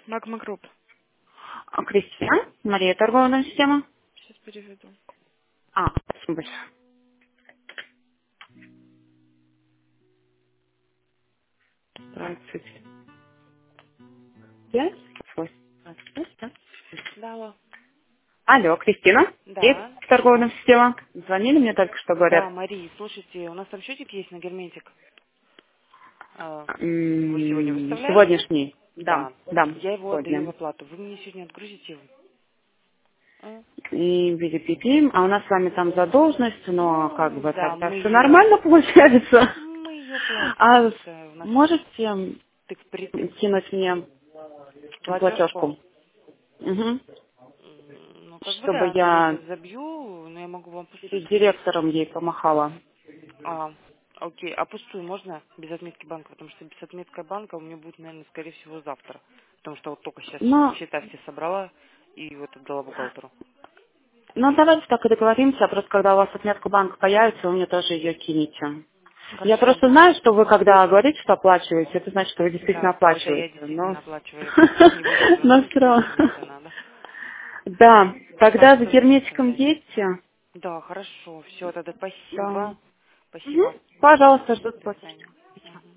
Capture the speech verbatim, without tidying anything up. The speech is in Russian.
Магма Групп. А, Кристина, Мария, торговая система. Сейчас переведу. А, спасибо большое. Здравствуйте. Пять, восемь, двадцать пять. Да, алло. Алло, Кристина. Есть Да. торговая система. Звонили мне только что, Да, говорят. Мария, слушайте, у нас там счетик есть на герметик. А, Вы сегодня М, выставляете? Сегодняшний. Да, Да. да, Я его отдаю в сегодня. оплату. Вы мне сегодня отгрузите его? А? И видите, а у нас с вами там задолженность, но как Ну, бы да, тогда мы все ее... нормально получается. Мы ее платим. А Это у нас можете тык впритык. кинуть мне Платежку? платежку? Угу. М, Ну, как бы Чтобы да, там я я сейчас забью, но я могу вам с пустить. директором ей помахала. А, окей. А пустую можно без отметки банка? Потому что без отметки банка у меня будет, наверное, скорее всего, завтра. Потому что вот только сейчас Но, счета все собрала и вот отдала бухгалтеру. ну давайте так и договоримся, а просто когда у вас отметка банка появится, вы мне тоже ее кинете. Я Хорошо. просто знаю, что вы когда говорите, что оплачиваете, это значит, что вы действительно Да, это я оплачиваете. Но, действительно оплачиваю. Я просто не буду но звонить, все если мне равно. это надо. Да, Так тогда за что герметиком выставляйте. едьте. Да, хорошо. Все, тогда Да. спасибо. Мгм. Спасибо. Пожалуйста, жду До платежки. свидания. Мгм.